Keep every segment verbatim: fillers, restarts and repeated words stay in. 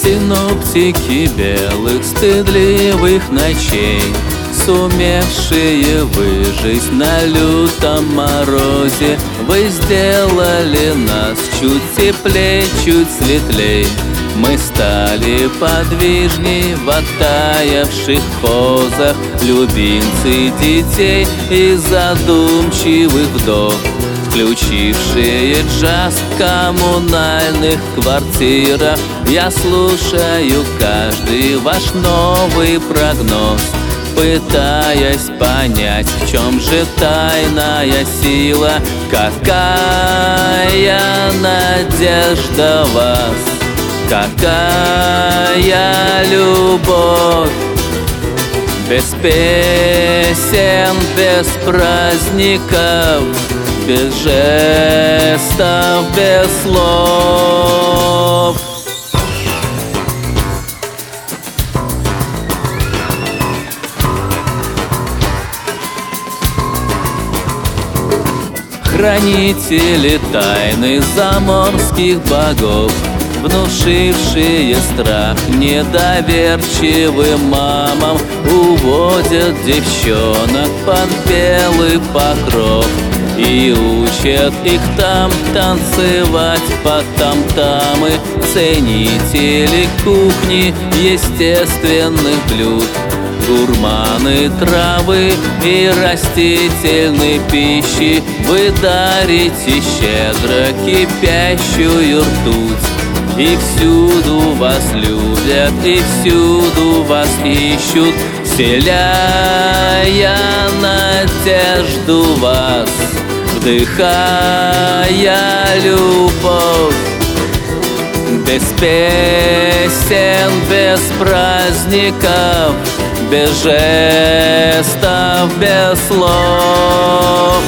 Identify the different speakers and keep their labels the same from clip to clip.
Speaker 1: Синоптики белых стыдливых ночей, сумевшие выжить на лютом морозе, вы сделали нас чуть теплей, чуть светлей. Мы стали подвижней в оттаявших позах, любимцы детей и задумчивых вдов, включившие джаз в коммунальных квартирах. Я слушаю каждый ваш новый прогноз, пытаясь понять, в чем же тайная сила. Какая надежда в вас, какая любовь. Без песен, без праздников, без жестов, без слов. Хранители тайны заморских богов, внушившие страх недоверчивым мамам, уводят девчонок под белый покров и учат их там танцевать под там-тамы. Ценители кухни естественных блюд, гурманы травы и растительной пищи, вы дарите щедро кипящую ртуть. И всюду вас любят, и всюду вас ищут, вселяя надежду в вас, вдыхая любовь. Без песен, без праздников, без жестов, без слов.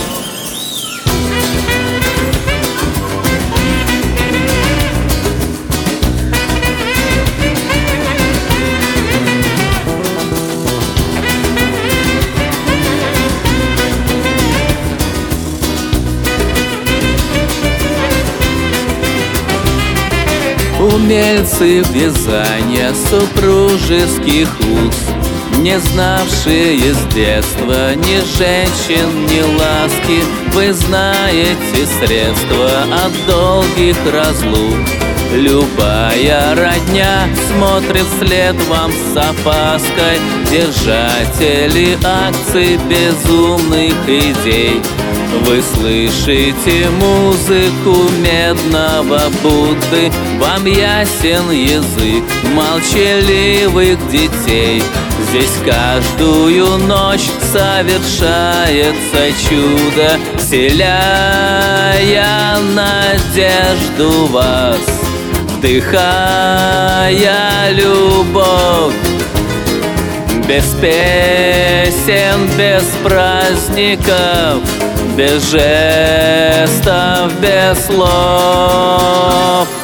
Speaker 1: Умельцы вязания супружеских уз, не знавшие с детства ни женщин, ни ласки, вы знаете средства от долгих разлук. Любая родня смотрит вслед вам с опаской, держатели акций безумных идей. Вы слышите музыку медного Будды, вам ясен язык молчаливых детей. Здесь каждую ночь совершается чудо, вселяя надежду в вас, вдыхая любовь. Без песен, без праздников, без жестов, без слов.